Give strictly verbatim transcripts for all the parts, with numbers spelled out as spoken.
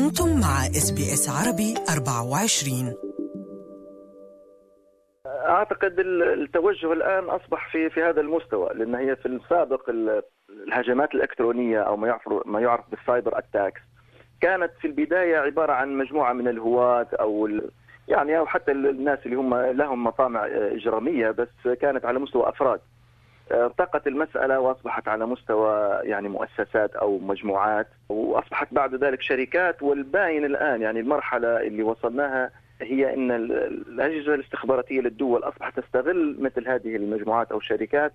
أنتم مع إس بي إس عربي أربعة وعشرين. أعتقد التوجه الآن أصبح في في هذا المستوى، لأن هي في السابق الهجمات الإلكترونية أو ما يعرف ما يعرف بالسايبر أتاكس كانت في البداية عبارة عن مجموعة من الهواة أو يعني أو حتى الناس اللي هم لهم مطامع إجرامية، بس كانت على مستوى أفراد. ارتقت المسألة وأصبحت على مستوى يعني مؤسسات أو مجموعات، وأصبحت بعد ذلك شركات. والباين الآن يعني المرحلة اللي وصلناها هي أن الأجهزة الاستخباراتية للدول أصبحت تستغل مثل هذه المجموعات أو الشركات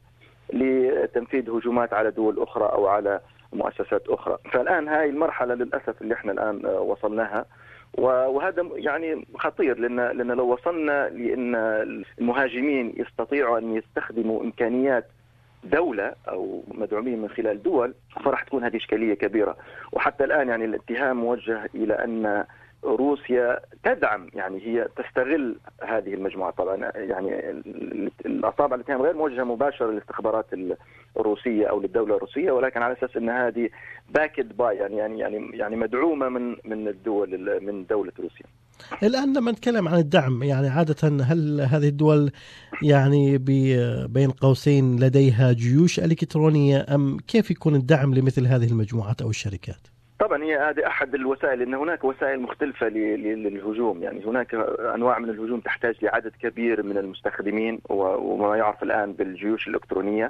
لتنفيذ هجومات على دول أخرى أو على مؤسسات أخرى. فالآن هاي المرحلة للأسف اللي احنا الآن وصلناها، وهذا يعني خطير، لأن لأن لو وصلنا لأن المهاجمين يستطيعوا أن يستخدموا إمكانيات دولة أو مدعومين من خلال دول، فراح تكون هذه إشكالية كبيرة. وحتى الآن يعني الاتهام موجه إلى أن روسيا تدعم، يعني هي تستغل هذه المجموعة. طبعا يعني الأصابع الاتهام غير موجهة مباشرة للاستخبارات الروسية أو للدولة الروسية، ولكن على أساس أن هذه باكد باي يعني يعني يعني يعني مدعومة من من الدول من دولة روسيا. الآن لما نتكلم عن الدعم، يعني عادة هل هذه الدول يعني بين قوسين لديها جيوش إلكترونية، أم كيف يكون الدعم لمثل هذه المجموعات أو الشركات؟ طبعا هي هذه أحد الوسائل، لأن هناك وسائل مختلفة للهجوم. يعني هناك أنواع من الهجوم تحتاج لعدد كبير من المستخدمين وما يعرف الآن بالجيوش الإلكترونية،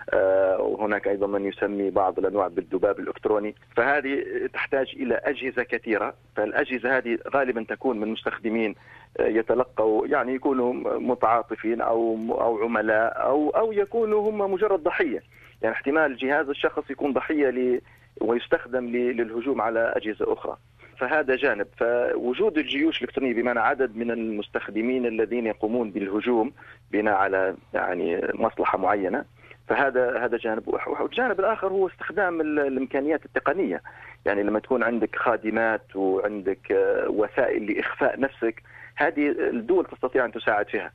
وهناك أيضا من يسمي بعض الأنواع بالذباب الإلكتروني. فهذه تحتاج إلى أجهزة كثيرة، فالأجهزة هذه غالبا تكون من مستخدمين يتلقوا يعني يكونوا متعاطفين أو أو عملاء أو أو يكونوا هم مجرد ضحية. يعني احتمال جهاز الشخص يكون ضحية ل ويستخدم للهجوم على أجهزة أخرى. فهذا جانب. فوجود الجيوش الإلكترونية بمعنى عدد من المستخدمين الذين يقومون بالهجوم بناء على يعني مصلحة معينة، فهذا هذا جانب. والجانب الآخر هو استخدام الإمكانيات التقنية. يعني لما تكون عندك خادمات وعندك وسائل لإخفاء نفسك، هذه الدول تستطيع أن تساعد فيها،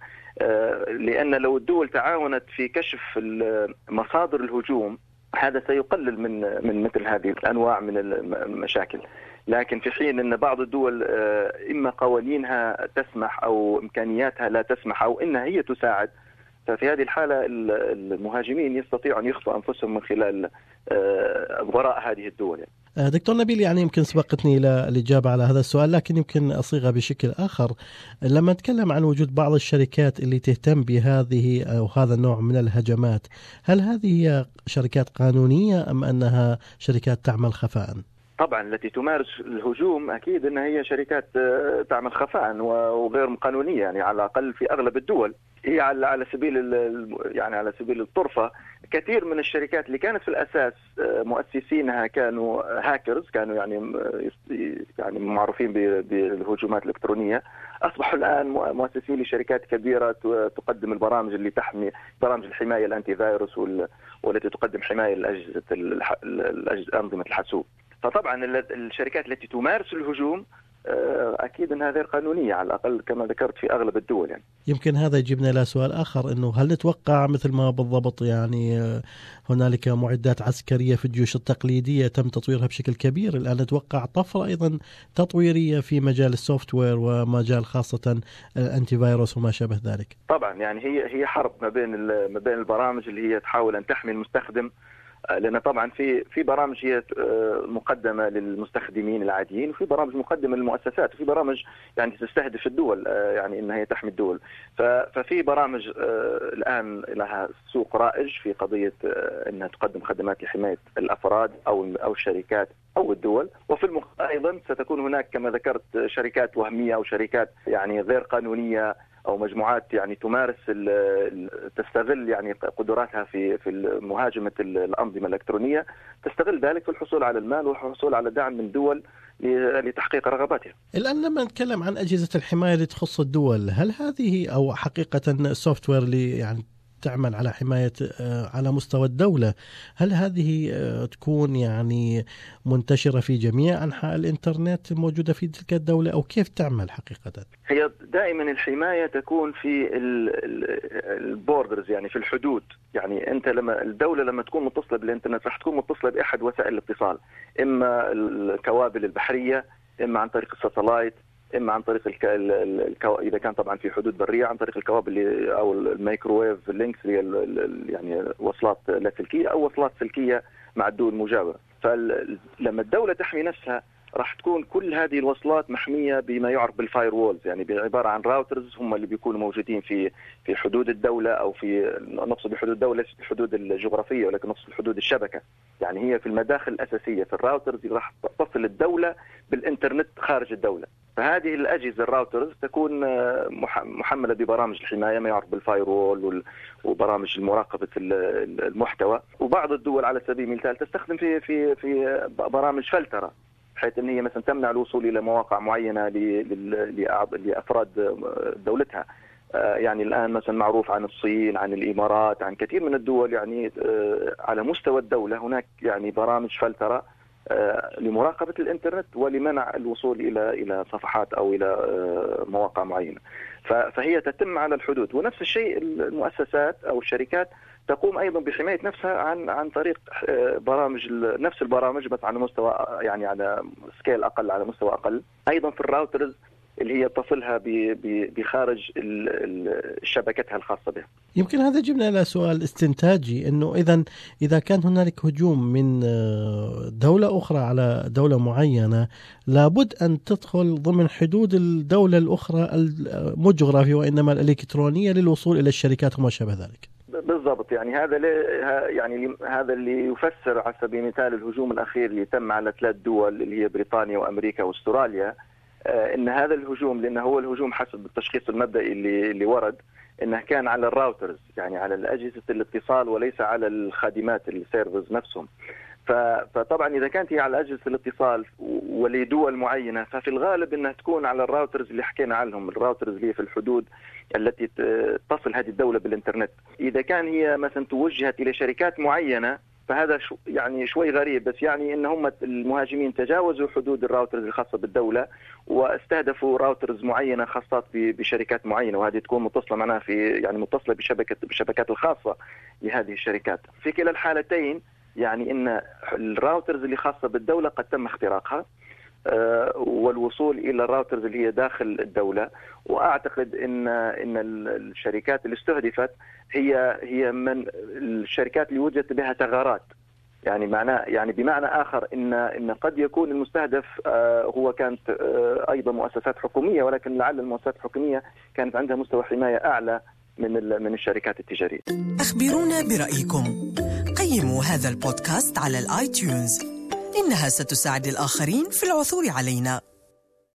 لأن لو الدول تعاونت في كشف مصادر الهجوم هذا سيقلل من من مثل هذه الأنواع من المشاكل. لكن في حين أن بعض الدول إما قوانينها تسمح أو إمكانياتها لا تسمح أو إنها هي تساعد، ففي هذه الحالة المهاجمين يستطيعوا أن يخفوا أنفسهم من خلال وراء هذه الدول. يعني. دكتور نبيل، يعني يمكن سبقتني الإجابة على هذا السؤال، لكن يمكن أصيغها بشكل آخر. لما نتكلم عن وجود بعض الشركات اللي تهتم بهذه أو هذا النوع من الهجمات، هل هذه هي شركات قانونية أم أنها شركات تعمل خفاء؟ طبعا التي تمارس الهجوم أكيد أنها هي شركات تعمل خفاء وغير قانونية، يعني على الأقل في أغلب الدول. هي على على سبيل يعني على سبيل الطرفة، كثير من الشركات اللي كانت في الأساس مؤسسينها كانوا هاكرز، كانوا يعني يعني معروفين بالهجومات الإلكترونية، أصبحوا الآن مؤسسين لشركات كبيرة تقدم البرامج اللي تحمي برامج الحماية الأنتي فيروس والتي تقدم حماية لأجهزة الأجهزة أنظمة الحاسوب. فطبعا الشركات التي تمارس الهجوم أكيد أنها غير قانونية على الأقل كما ذكرت في أغلب الدول. يعني يمكن هذا يجيبنا إلى سؤال آخر، إنه هل نتوقع مثل ما بالضبط يعني هنالك معدات عسكرية في الجيوش التقليدية تم تطويرها بشكل كبير، الآن نتوقع طفرة أيضا تطويرية في مجال السوفت وير ومجال خاصة الأنتي فيروس وما شابه ذلك؟ طبعا يعني هي هي حرب ما بين ما بين البرامج اللي هي تحاول أن تحمي المستخدم، لأن طبعا في في برامج هي مقدمة للمستخدمين العاديين، وفي برامج مقدمة للمؤسسات، وفي برامج يعني تستهدف الدول، يعني إنها هي تحمي الدول. ففي برامج الآن لها سوق رائج في قضية إنها تقدم خدمات لحماية الأفراد أو أو الشركات أو الدول. وفي المقابل أيضا ستكون هناك كما ذكرت شركات وهمية أو شركات يعني غير قانونية أو مجموعات يعني تمارس تستغل يعني قدراتها في في مهاجمة الأنظمة الإلكترونية، تستغل ذلك في الحصول على المال والحصول على دعم من دول لتحقيق رغباتها. الآن لما نتكلم عن أجهزة الحماية اللي تخص الدول، هل هذه أو حقيقة السوفت وير اللي يعني تعمل على حماية على مستوى الدولة، هل هذه تكون يعني منتشرة في جميع أنحاء الإنترنت الموجودة في تلك الدولة، أو كيف تعمل حقيقة؟ هي دائما الحماية تكون في البوردرز، يعني في الحدود. يعني أنت لما الدولة لما تكون متصلة بالإنترنت راح تكون متصلة بأحد وسائل الاتصال، إما الكوابل البحرية إما عن طريق الساتلايت، إما عن طريق الك... الكو... إذا كان طبعا في حدود برية عن طريق الكوابل اللي... أو الميكروويف لينكس اللي ال... يعني وصلات لاسلكية أو وصلات سلكية مع الدول المجاورة. فلما الدولة تحمي نفسها راح تكون كل هذه الوصلات محمية بما يعرف بالفاير وولز، يعني بعبارة عن راوترز هم اللي بيكونوا موجودين في في حدود الدولة، أو في نقصد بحدود الدولة في الحدود الجغرافية، ولكن نقصد حدود الشبكة. يعني هي في المداخل الأساسية في الراوترز اللي راح تصل الدولة بالإنترنت خارج الدولة. فهذه الأجهزة الراوترز تكون محملة ببرامج الحماية ما يعرف بالفاير وول وبرامج مراقبة المحتوى. وبعض الدول على سبيل المثال تستخدم في في في برامج فلترة، بحيث ان هي مثلا تمنع الوصول الى مواقع معينه لافراد دولتها. يعني الان مثلا معروف عن الصين، عن الامارات، عن كثير من الدول، يعني على مستوى الدوله هناك يعني برامج فلتره لمراقبه الانترنت ولمنع الوصول الى الى صفحات او الى مواقع معينه. فهي تتم على الحدود. ونفس الشيء المؤسسات او الشركات تقوم ايضا بحمايه نفسها عن عن طريق برامج، نفس البرامج بس على مستوى يعني على سكيل اقل، على مستوى اقل، ايضا في الراوترز اللي هي تصلها بخارج شبكتها الخاصه بها. يمكن هذا جبنا الى سؤال استنتاجي، انه اذا اذا كان هنالك هجوم من دوله اخرى على دوله معينه، لابد ان تدخل ضمن حدود الدوله الاخرى المو جغرافيه وانما الالكترونيه للوصول الى الشركات وما شابه ذلك. بالضبط. يعني هذا يعني هذا اللي يفسر على سبيل المثال الهجوم الاخير اللي تم على ثلاث دول اللي هي بريطانيا وامريكا واستراليا، ان هذا الهجوم، لانه هو الهجوم حسب التشخيص المبدئي اللي اللي ورد انه كان على الراوترز، يعني على اجهزه الاتصال وليس على الخادمات السيرفرز نفسهم. فطبعا اذا كانت هي على اجهزه الاتصال ولدول معينه، ففي الغالب انها تكون على الراوترز اللي حكينا عنهم، الراوترز اللي في الحدود التي تصل هذه الدوله بالانترنت. اذا كان هي مثلا توجهت الى شركات معينه فهذا شو يعني شوي غريب، بس يعني ان هم المهاجمين تجاوزوا حدود الراوترز الخاصه بالدوله واستهدفوا راوترز معينه خاصات بشركات معينه، وهذه تكون متصله معناها في يعني متصله بشبكه بالشبكات الخاصه لهذه الشركات. في كلا الحالتين يعني ان الراوترز اللي خاصه بالدوله قد تم اختراقها والوصول الى الراوترز اللي هي داخل الدوله. واعتقد ان ان الشركات اللي استهدفت هي هي من الشركات اللي وجدت بها ثغرات، يعني معناه يعني بمعنى اخر ان ان قد يكون المستهدف هو كانت ايضا مؤسسات حكوميه، ولكن لعل المؤسسات الحكوميه كانت عندها مستوى حمايه اعلى من من الشركات التجاريه. اخبرونا برايكم، قيموا هذا البودكاست على الايتيونز، إنها ستساعد الآخرين في العثور علينا.